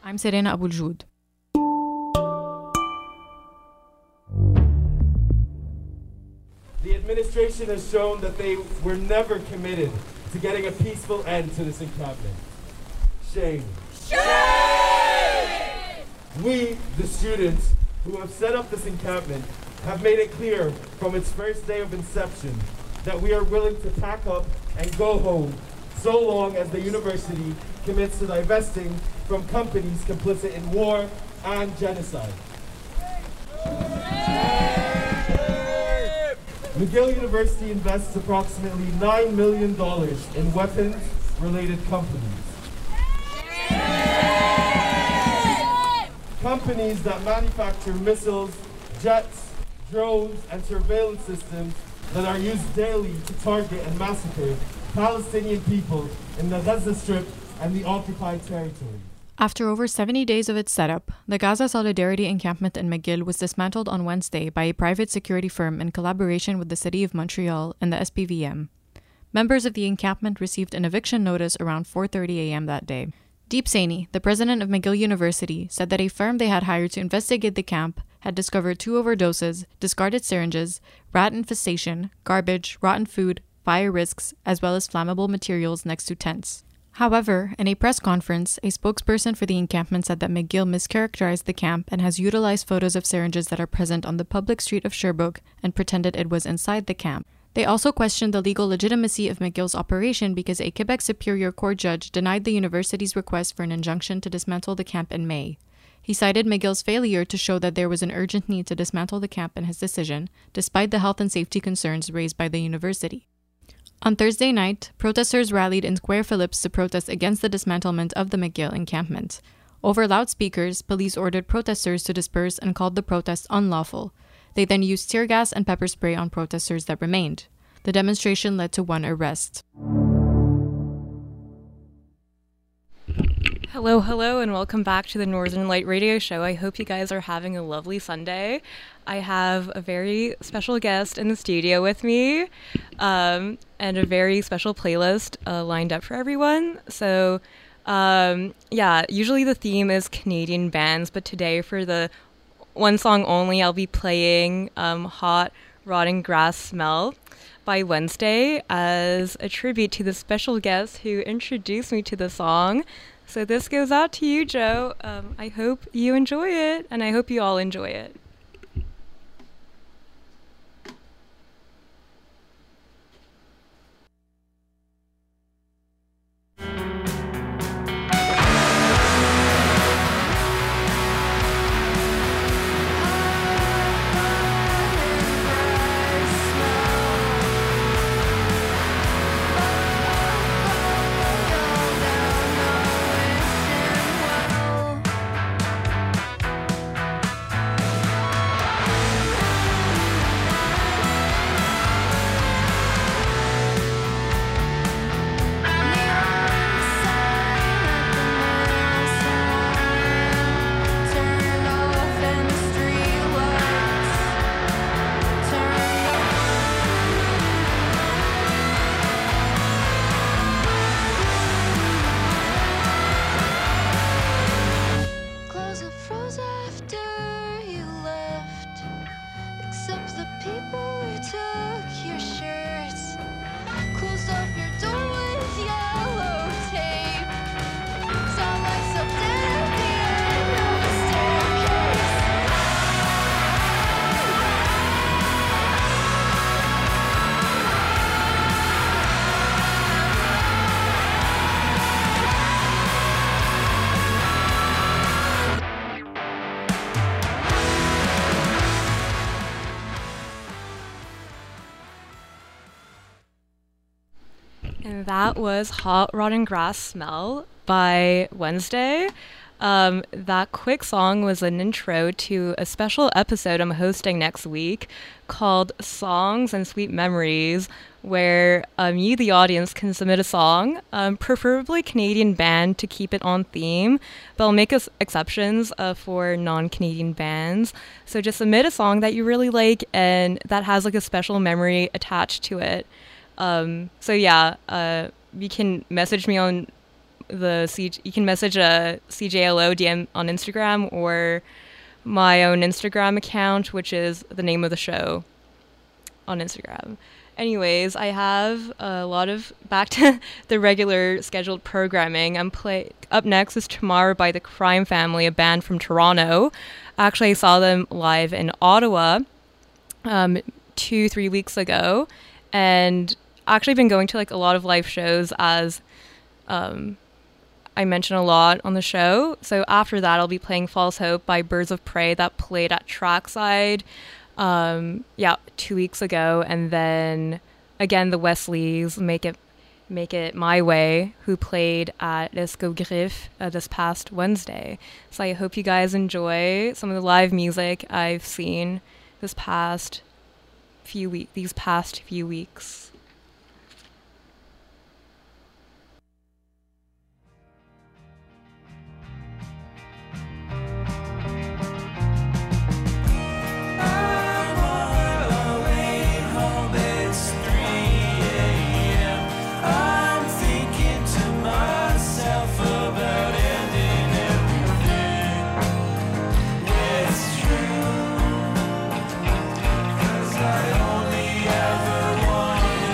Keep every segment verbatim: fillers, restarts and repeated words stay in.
I'm Serena Abuljoud. The administration has shown that they were never committed to getting a peaceful end to this encampment. Shame. Shame! We, the students who have set up this encampment, have made it clear from its first day of inception that we are willing to pack up and go home so long as the university commits to divesting from companies complicit in war and genocide. McGill University invests approximately nine million dollars in weapons-related companies. Companies that manufacture missiles, jets, drones, and surveillance systems that are used daily to target and massacre Palestinian people in the Gaza Strip and the occupied territory. After over seventy days of its setup, the Gaza Solidarity Encampment in McGill was dismantled on Wednesday by a private security firm in collaboration with the City of Montreal and the S P V M. Members of the encampment received an eviction notice around four thirty a.m. that day. Deep Saini, the president of McGill University, said that a firm they had hired to investigate the camp had discovered two overdoses, discarded syringes, rat infestation, garbage, rotten food, fire risks, as well as flammable materials next to tents. However, in a press conference, a spokesperson for the encampment said that McGill mischaracterized the camp and has utilized photos of syringes that are present on the public street of Sherbrooke and pretended it was inside the camp. They also questioned the legal legitimacy of McGill's operation because a Quebec Superior Court judge denied the university's request for an injunction to dismantle the camp in May. He cited McGill's failure to show that there was an urgent need to dismantle the camp in his decision, despite the health and safety concerns raised by the university. On Thursday night, protesters rallied in Square Phillips to protest against the dismantlement of the McGill encampment. Over loudspeakers, police ordered protesters to disperse and called the protest unlawful. They then used tear gas and pepper spray on protesters that remained. The demonstration led to one arrest. Hello, hello, and welcome back to the Northern Light Radio Show. I hope you guys are having a lovely Sunday. I have a very special guest in the studio with me, um, and a very special playlist uh, lined up for everyone. So, um, yeah, usually the theme is Canadian bands, but today for the one song only, I'll be playing um, Hot Rotting Grass Smell by Wednesday as a tribute to the special guest who introduced me to the song. So this goes out to you, Joe. Um, I hope you enjoy it, and I hope you all enjoy it. And that was Hot Rotten Grass Smell by Wednesday. Um, that quick song was an intro to a special episode I'm hosting next week called Songs and Sweet Memories, where um, you, the audience, can submit a song, um, preferably Canadian band to keep it on theme, but I'll make us exceptions uh, for non-Canadian bands. So just submit a song that you really like and that has like a special memory attached to it. Um, so yeah, uh, you can message me on the C- you can message a C J L O D M on Instagram or my own Instagram account, which is the name of the show on Instagram. Anyways, I have a lot of back to the regular scheduled programming. I'm play up next is Tomorrow by the Crime Family, a band from Toronto. Actually, I saw them live in Ottawa um, two, three weeks ago, and actually been going to like a lot of live shows as um, I mention a lot on the show. So after that, I'll be playing False Hope by Birds of Prey that played at Trackside. Um, yeah, two weeks ago, and then again the Wesleys, Make It Make It My Way, who played at Esco Griff uh, this past Wednesday. So I hope you guys enjoy some of the live music I've seen this past few week these past few weeks. I only ever wanted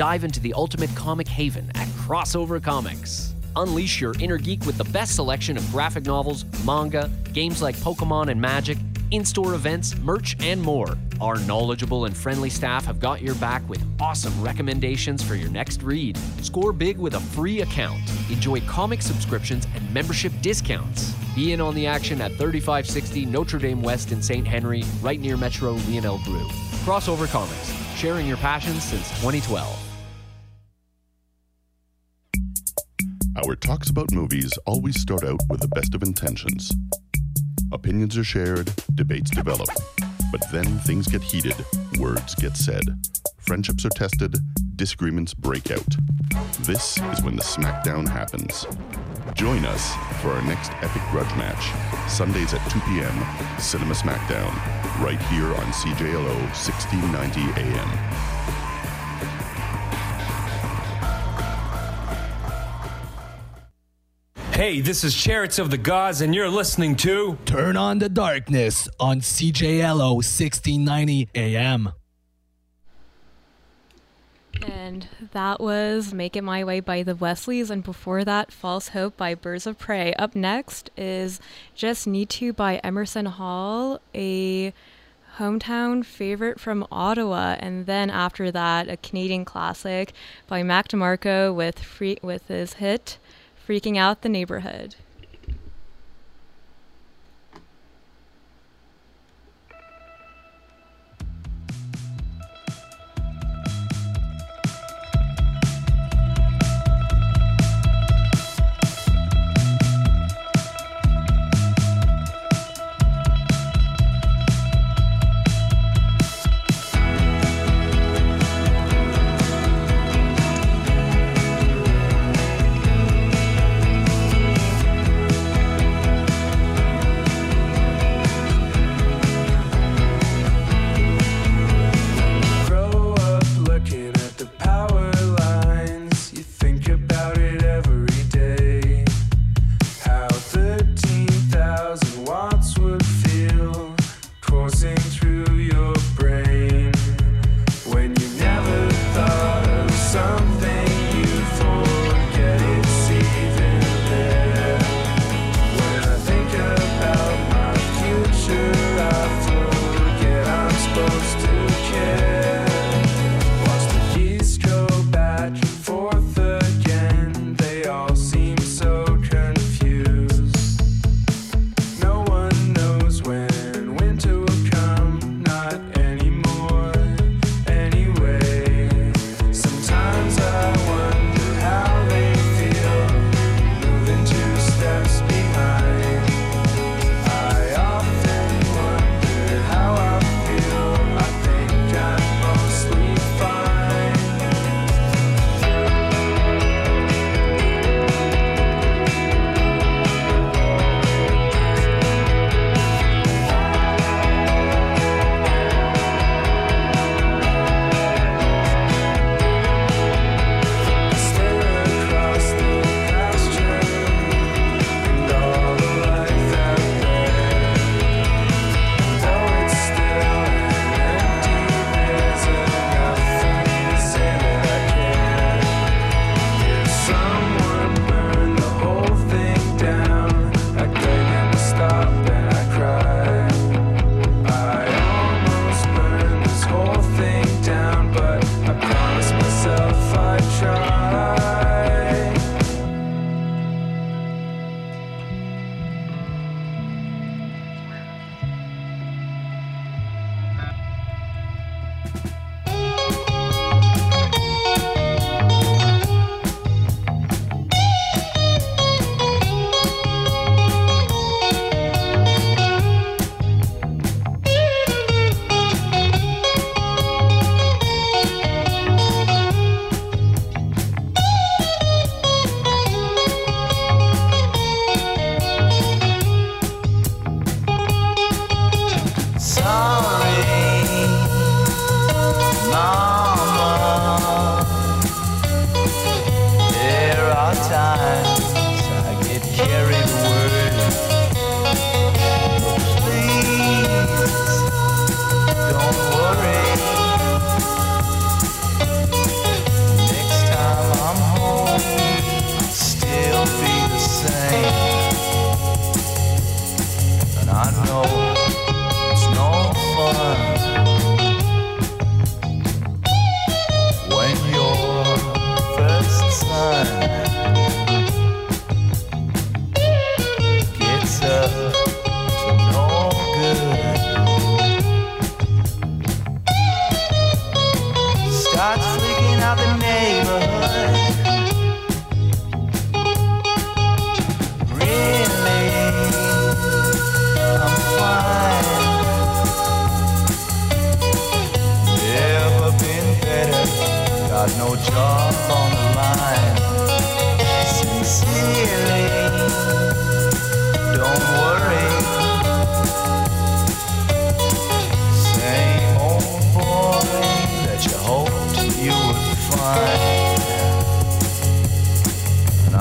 Dive into the ultimate comic haven at Crossover Comics. Unleash your inner geek with the best selection of graphic novels, manga, games like Pokemon and Magic, in-store events, merch, and more. Our knowledgeable and friendly staff have got your back with awesome recommendations for your next read. Score big with a free account. Enjoy comic subscriptions and membership discounts. Be in on the action at thirty-five sixty Notre Dame West in Saint Henry, right near Metro Lionel Brew. Crossover Comics, sharing your passion since twenty twelve. Our talks about movies always start out with the best of intentions. Opinions are shared, debates develop. But then things get heated, words get said. Friendships are tested, disagreements break out. This is when the smackdown happens. Join us for our next epic grudge match, Sundays at two p.m., Cinema Smackdown, right here on C J L O sixteen ninety A M. Hey, this is Chariots of the Gods, and you're listening to Turn on the Darkness on C J L O sixteen ninety A M. And that was Make It My Way by the Wesleys, and before that, False Hope by Birds of Prey. Up next is Just Need To by Emerson Hall, a hometown favorite from Ottawa, and then after that, a Canadian classic by Mac DeMarco with free- with his hit Freaking Out the Neighborhood.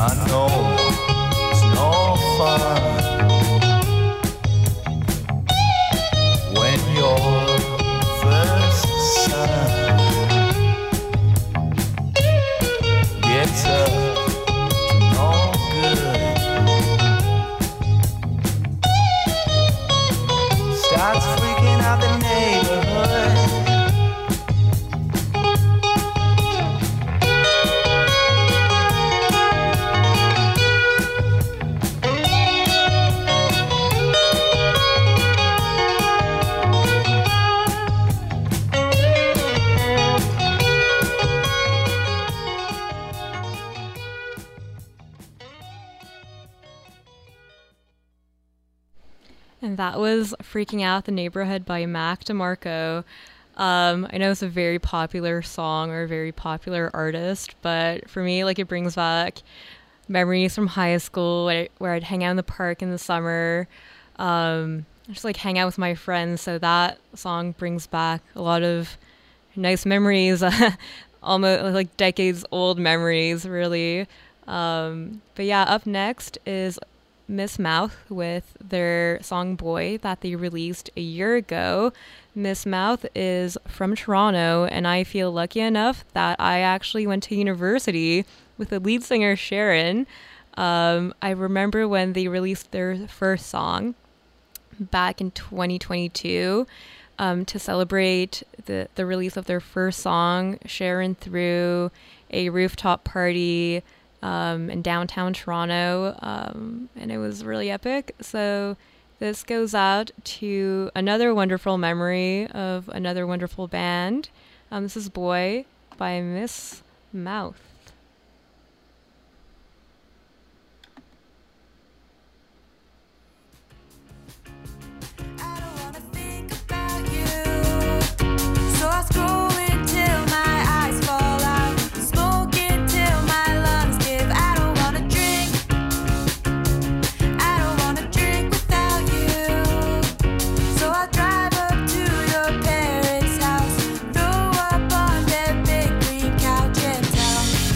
I know it's no fun when your first son gets up to no good, starts freaking out the neighborhood. And that was Freaking Out the Neighborhood by Mac DeMarco. Um, I know it's a very popular song or a very popular artist, but for me, like, it brings back memories from high school where, I, where I'd hang out in the park in the summer, um, just like hang out with my friends. So that song brings back a lot of nice memories, almost like decades old memories, really. Um, but yeah, up next is Miss Mouth with their song Boy that they released a year ago. Miss Mouth is from Toronto, and I feel lucky enough that I actually went to university with the lead singer Sharon. Um, I remember when they released their first song back in twenty twenty-two. Um, to celebrate the, the release of their first song, Sharon threw a rooftop party Um, in downtown Toronto, um, and it was really epic. So this goes out to another wonderful memory of another wonderful band. Um, this is Boy by Miss Mouth. Throw up on their big green couch and tell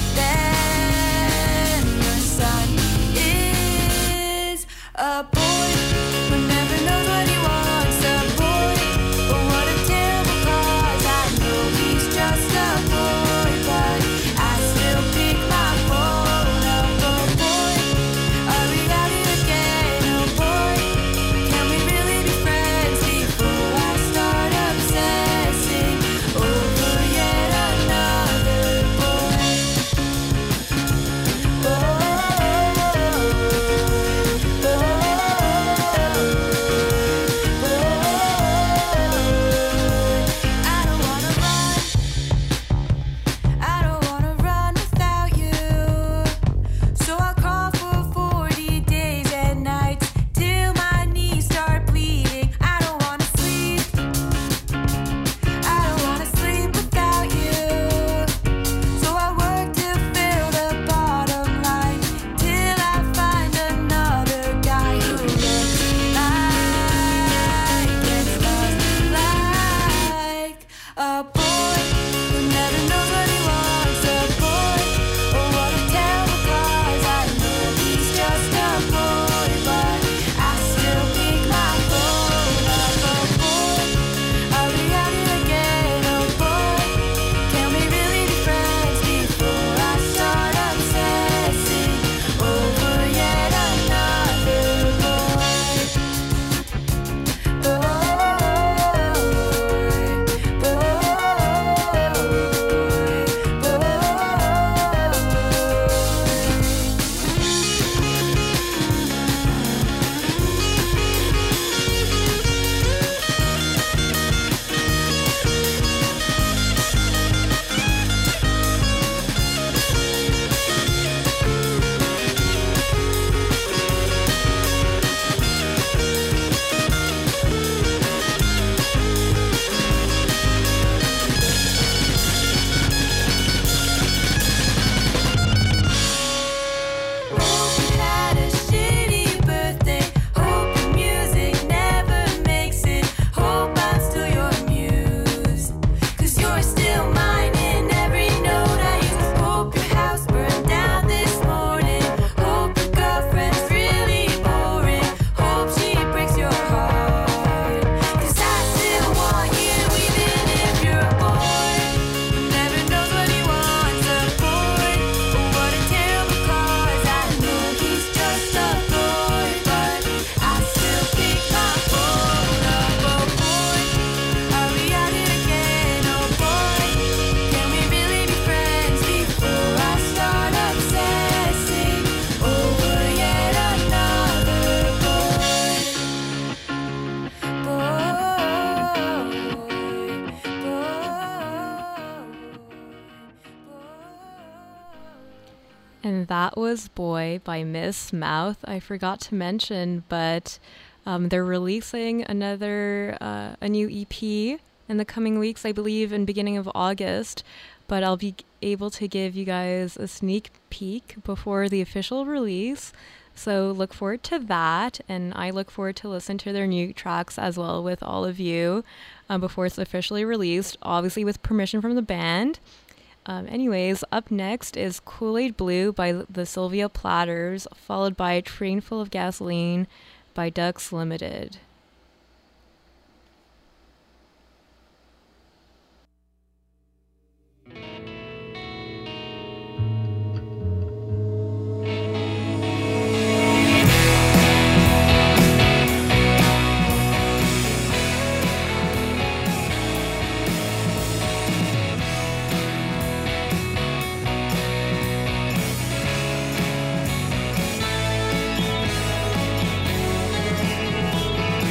that was Boy by Miss Mouth. I forgot to mention, but um, they're releasing another, uh, a new E P in the coming weeks, I believe in beginning of August, but I'll be able to give you guys a sneak peek before the official release. So look forward to that, and I look forward to listen to their new tracks as well with all of you um, before it's officially released, obviously with permission from the band. Um, anyways, up next is Kool-Aid Blue by the Sylvia Platters, followed by Train Full of Gasoline by Ducks Limited. Thank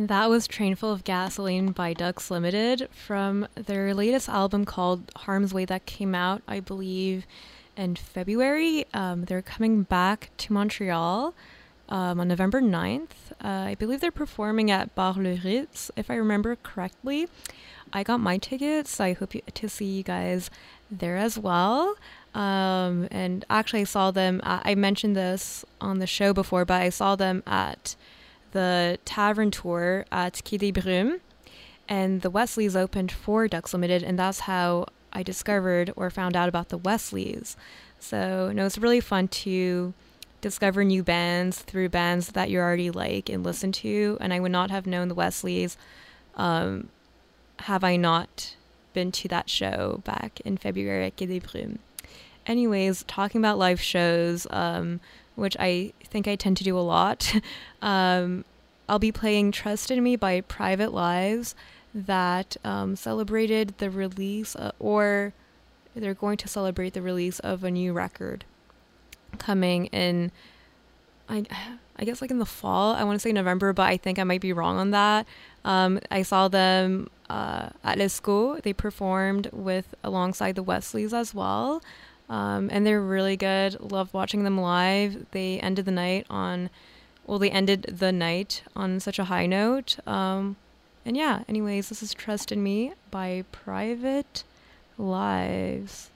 And that was Trainful of Gasoline by Ducks Limited from their latest album called Harm's Way that came out, I believe, in February. Um, they're coming back to Montreal um, on November ninth. Uh, I believe they're performing at Bar Le Ritz, if I remember correctly. I got my tickets, so I hope you, to see you guys there as well. Um, and actually, I saw them, uh, I mentioned this on the show before, but I saw them at the Tavern Tour at Quai des Brumes, and the Wesleys opened for Ducks Limited, and that's how I discovered or found out about the Wesleys. So, no, it's really fun to discover new bands through bands that you already like and listen to, and I would not have known the Wesleys um, have I not been to that show back in February at Quai des Brumes. Anyways, talking about live shows, um, which I think I tend to do a lot, um, I'll be playing Trust in Me by Private Lives that um, celebrated the release, uh, or they're going to celebrate the release of a new record coming in, I, I guess like in the fall. I want to say November, but I think I might be wrong on that. Um, I saw them uh, at Lescaut. They performed with alongside the Wesleys as well. Um, and they're really good. Love watching them live. They ended the night on, well, they ended the night on such a high note. Um, and yeah, anyways, this is Trust in Me by Private Lives.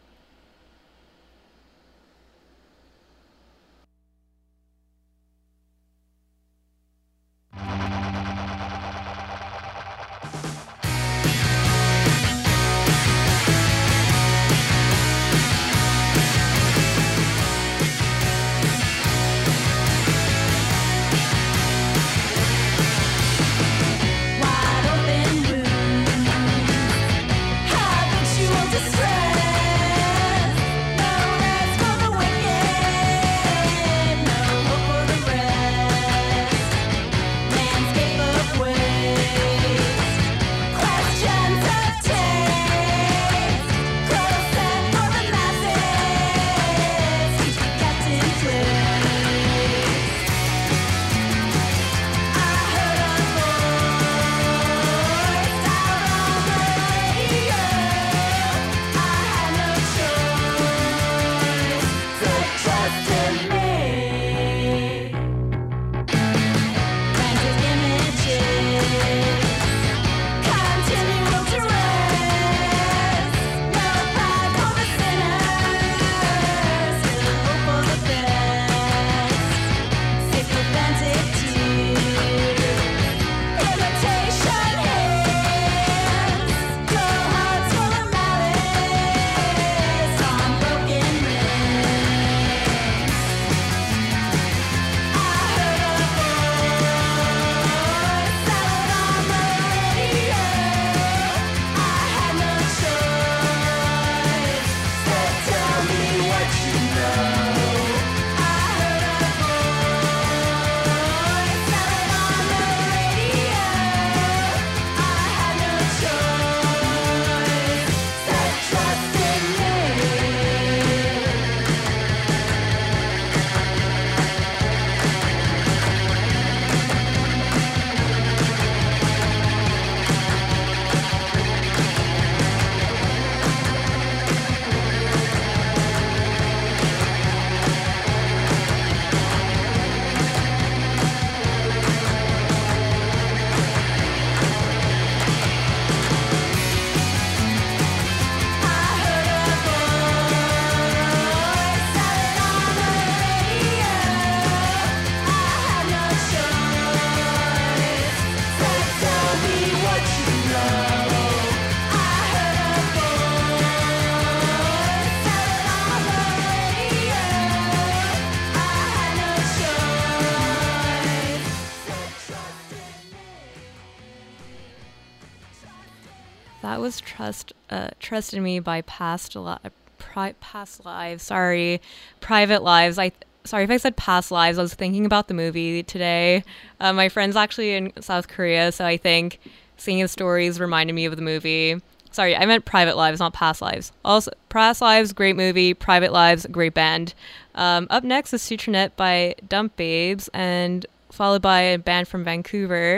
That was Trust uh, Trust in Me by Past Li- Pri- Past Lives. Sorry, Private Lives. I sorry if I said Past Lives. I was thinking about the movie today. Uh, my friend's actually in South Korea, so I think seeing his stories reminded me of the movie. Sorry, I meant Private Lives, not Past Lives. Also, Past Lives, great movie. Private Lives, great band. Um, up next is Citronette by Dump Babes, and followed by a band from Vancouver,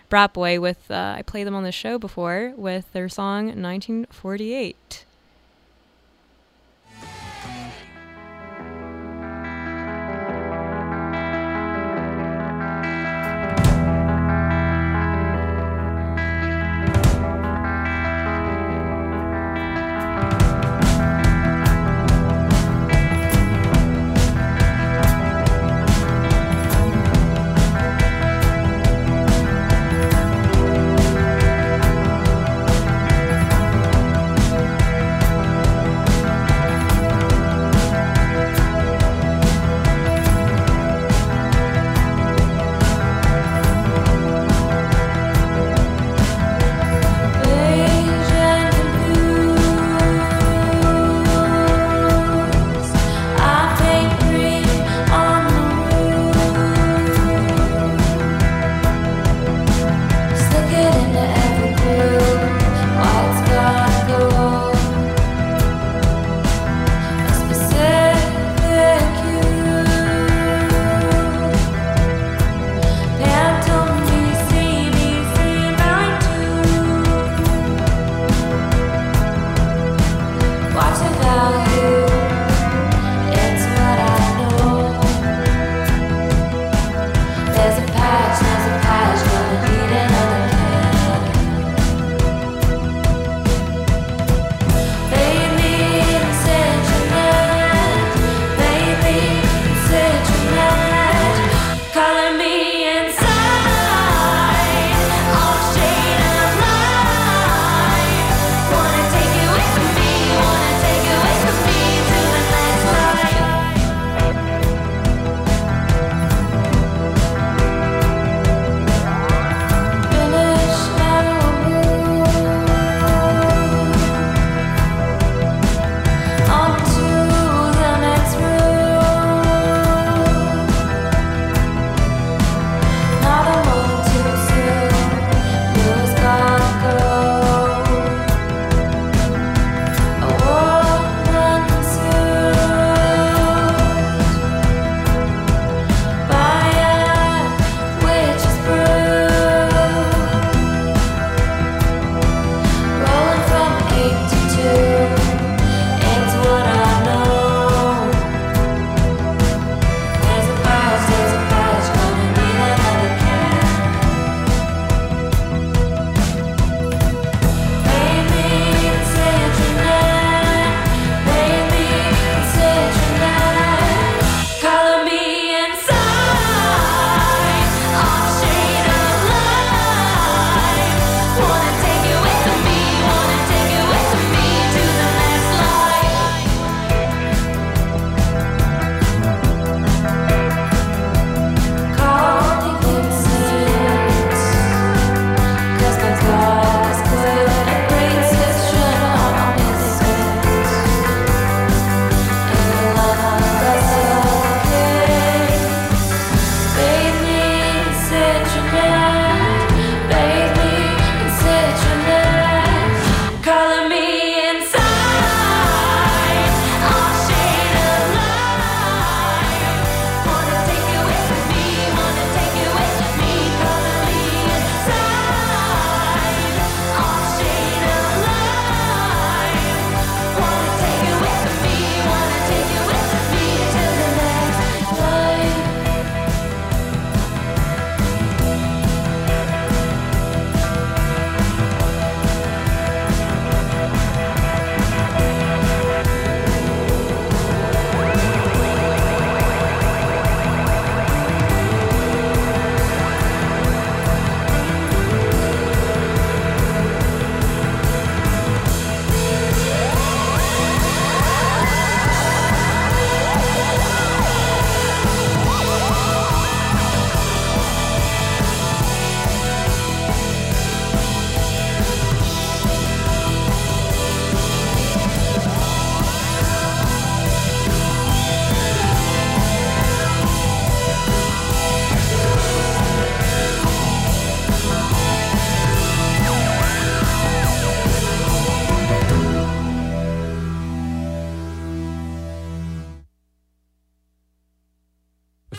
Brat Boy with, uh, I played them on the show before, with their song nineteen forty-eight. Thank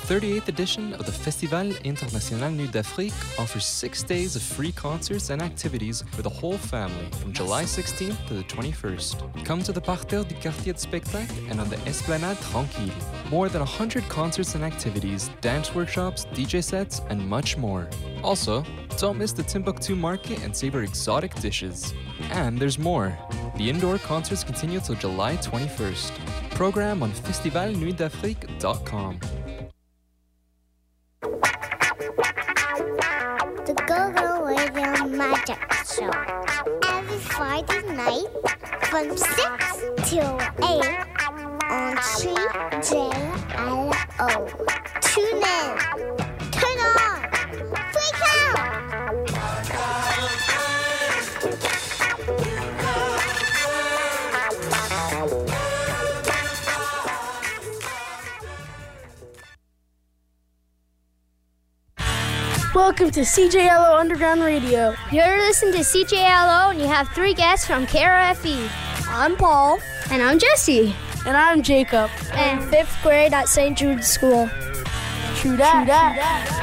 thirty-eighth edition of the Festival International Nuit d'Afrique offers six days of free concerts and activities for the whole family from July sixteenth to the twenty-first. Come to the Parterre du Quartier de Spectacle and on the Esplanade Tranquille. More than one hundred concerts and activities, dance workshops, D J sets, and much more. Also, don't miss the Timbuktu Market and savor exotic dishes. And there's more. The indoor concerts continue till July twenty-first. Program on festival nuit d'afrique dot com. The Go-Go Radio Magic Show. Every Friday night from six till eight on C J L O. Tune in. Turn on. Freak out. Welcome to C J L O Underground Radio. You're listening to C J L O and you have three guests from K R F E. I'm Paul. And I'm Jesse. And I'm Jacob. And fifth grade at Saint Jude's School. True that. True that. True that.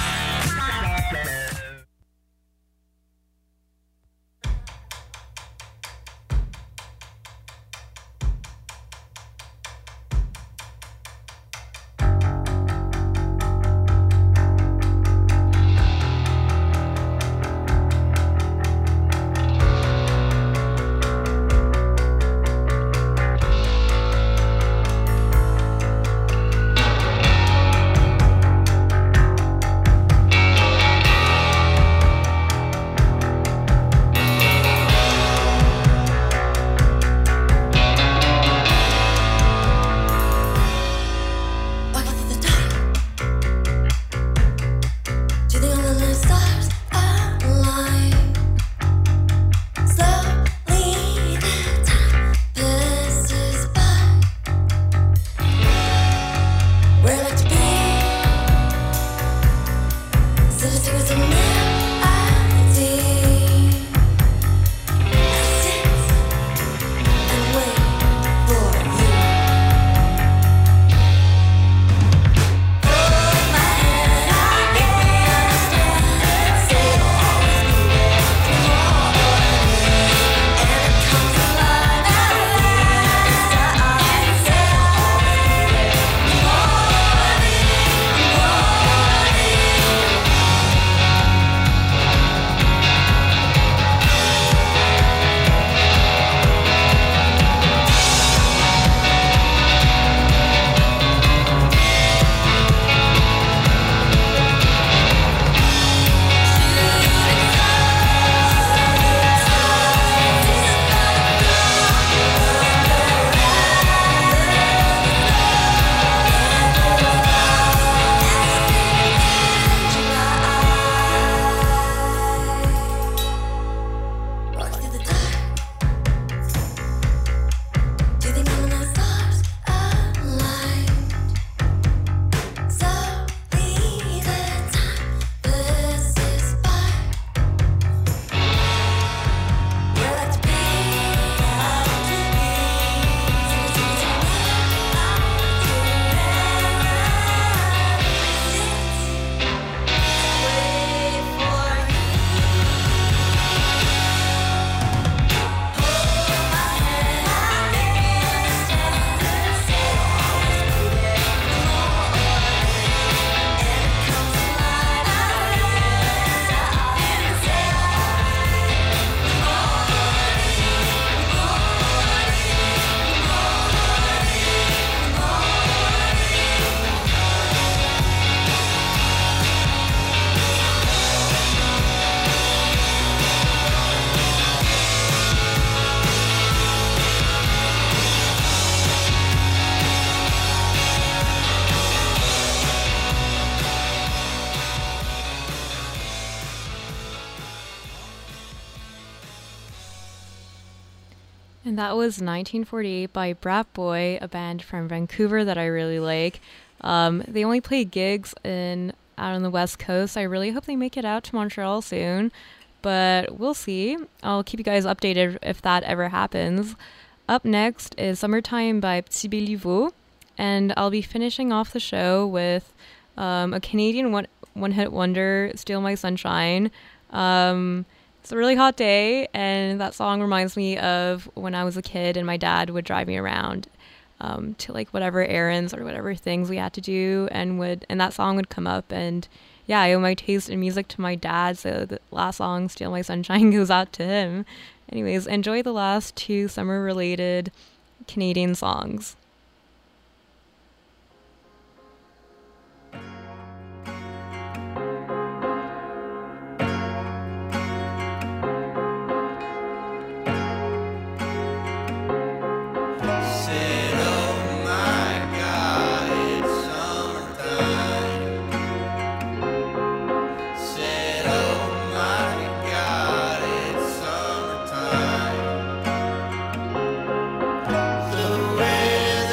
And that was nineteen forty-eight by Brat Boy, a band from Vancouver that I really like. Um, they only play gigs in out on the West Coast. I really hope they make it out to Montreal soon, but we'll see. I'll keep you guys updated if that ever happens. Up next is Summertime by Petit Béliveau, And I'll be finishing off the show with um, a Canadian one, one-hit wonder, Steal My Sunshine. Um, it's a really hot day, and that song reminds me of when I was a kid and my dad would drive me around um, to like whatever errands or whatever things we had to do, and would and that song would come up, and yeah, I owe my taste in music to my dad, so the last song, Steal My Sunshine, goes out to him. Anyways, enjoy the last two summer-related Canadian songs. With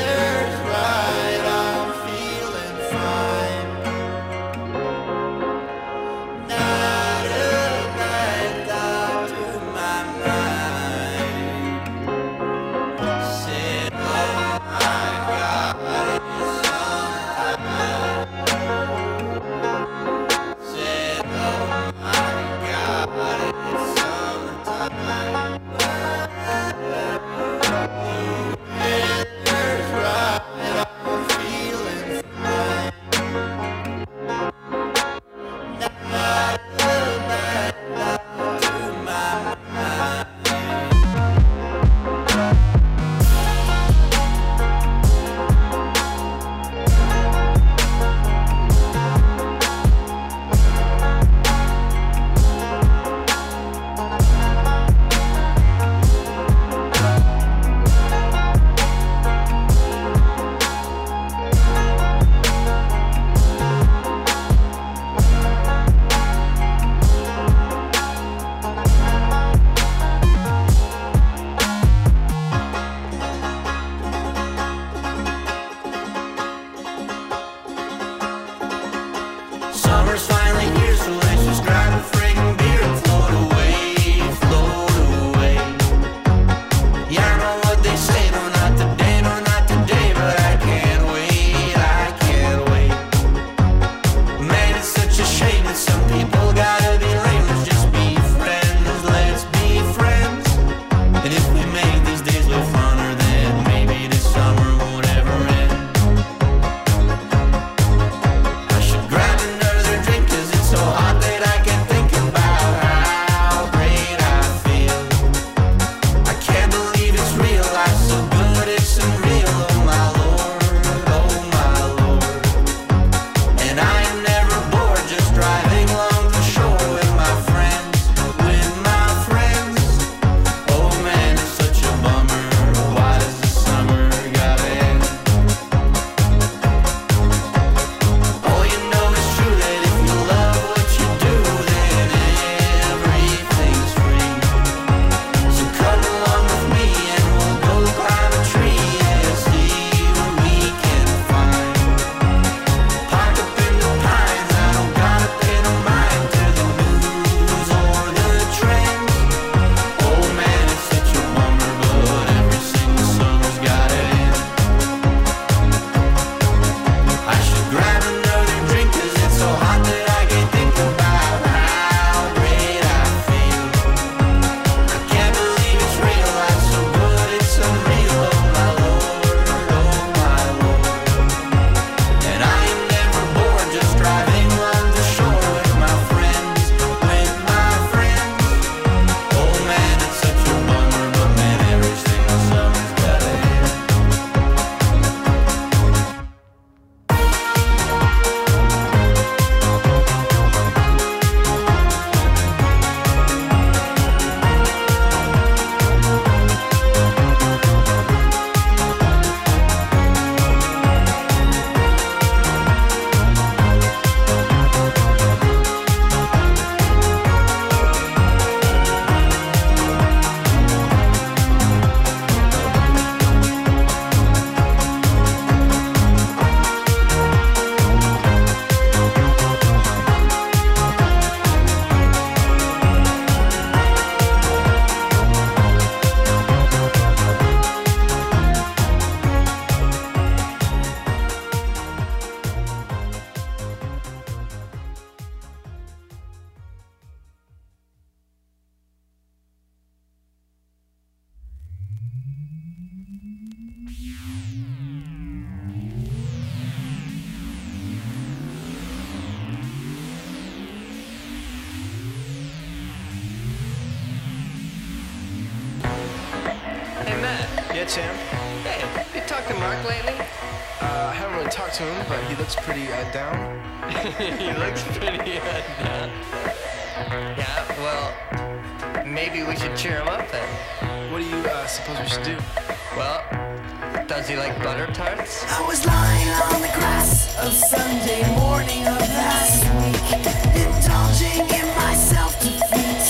Yeah, Champ? Hey, you talked to Mark lately? Uh, I haven't really talked to him, but he looks pretty uh, down. He looks pretty uh, down. Yeah, well, maybe we should cheer him up then. What do you uh, suppose we should do? Well, does he like butter tarts? I was lying on the grass of Sunday morning of last week, indulging in my self-defeat.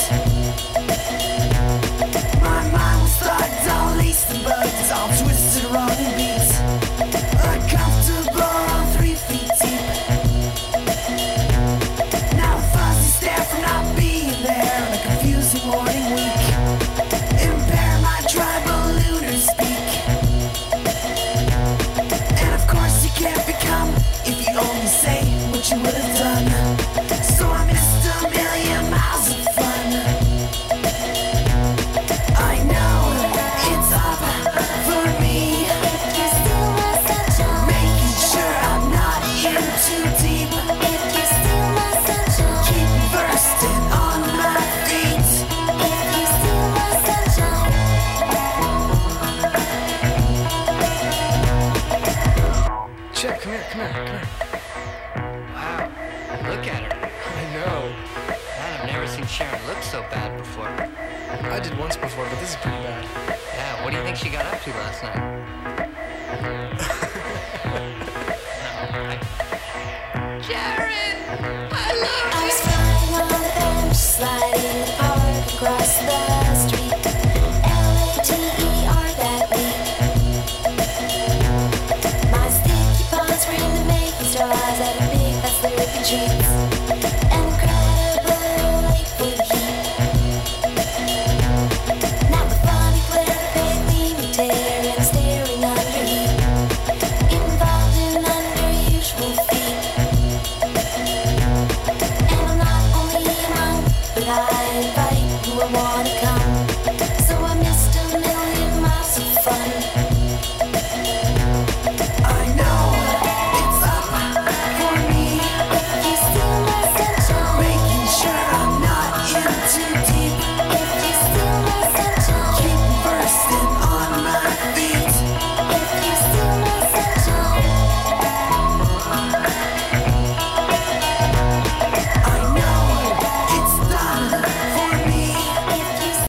My mind was thugged, all laced and bugged, all twisted, wrong and beat. Uncomfortable on three feet deep. Now a fuzzy stare from not being there on a confusing morning week. Impair my tribal lunar speak. And of course you can't become if you only say what you would have done. So I missed a million miles of fun. I know it's up for me, making sure I'm not in too deep. Keep bursting on my feet. Chip, come here, come here, come here. Wow, look at her. I know. Man, I've never seen Sharon look so bad before. I did once before, but this is pretty bad. Yeah, what do you think she got up to last night? No, I... Sharon! I love you! I was flying on the bench, sliding